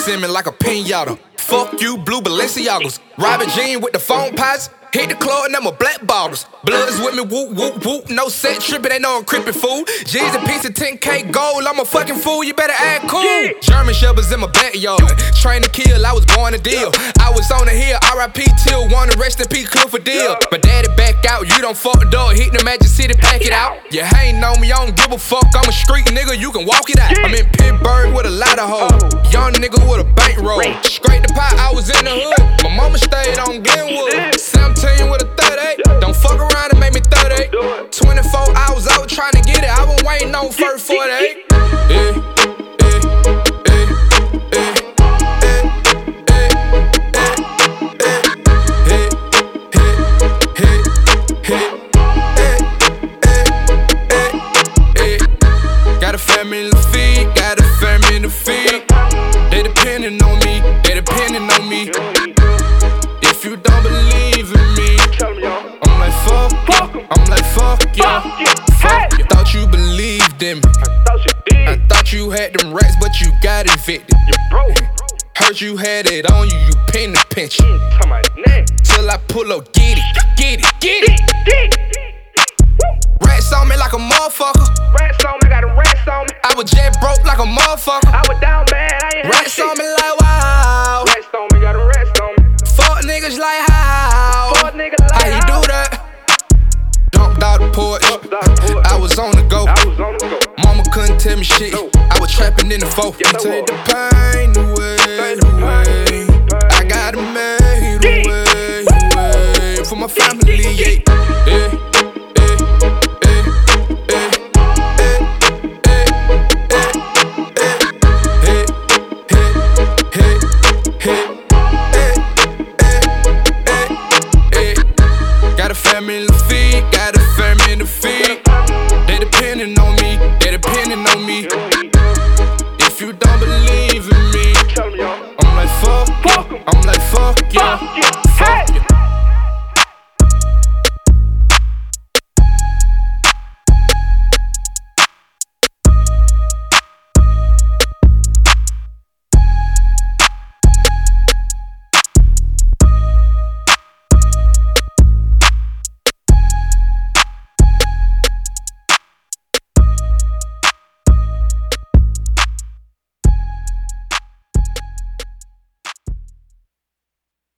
ice in me like a pinata. Fuck you, blue Balenciagas. Robin Jean with the phone pots. Hit the club and them a black bottles. Bloods with me, whoop, whoop, whoop. No set trippin', they know I'm creepin' fool. G's a piece of 10K gold, I'm a fucking fool, you better act cool. Yeah. German Shepherds in my backyard. Train to kill, I was born to deal. I was on the hill, RIP till one, rest in peace, Cliff for deal. My daddy back out, you don't fuck the door. Hit the Magic City, pack it out. You hatin' on me, I don't give a fuck. I'm a street nigga, you can walk it out. I'm in Pittsburgh with a lot of hoes. Young nigga with a bankroll. Scrape the pot, I was in the hood. My mama stayed on Glenwood. 17 with a 38. Don't fuck around and make me 38. 24 hours, I was trying to get it. I been waiting on first 48. Got a family to feed, got a family to feed. They depending on me, they depending on me. If you don't believe in me, I'm like fuck you, I'm like fuck you, fuck you. Thought you believed in me, I thought you had them racks, but you got evicted. Heard you had it on you, you paying the pension. Till I pull up, get it, get it, get it. Rats on me like a motherfucker. Rats on me, got them rats on me. I was jet broke like a motherfucker. I was down bad, I ain't rats on me like wow. Rats on me, got them rats on me. Fuck niggas like how? Fuck niggas like how you do that? Dumped out the porch. I was on the go. Mama couldn't tell me shit. I was trapping in the foe. Take the pain away, away. I got it made away for my family, yeah. Got a family to feed, got a family to feed. They depending on me, they depending on me. If you don't believe in me, I'm like fuck you, I'm like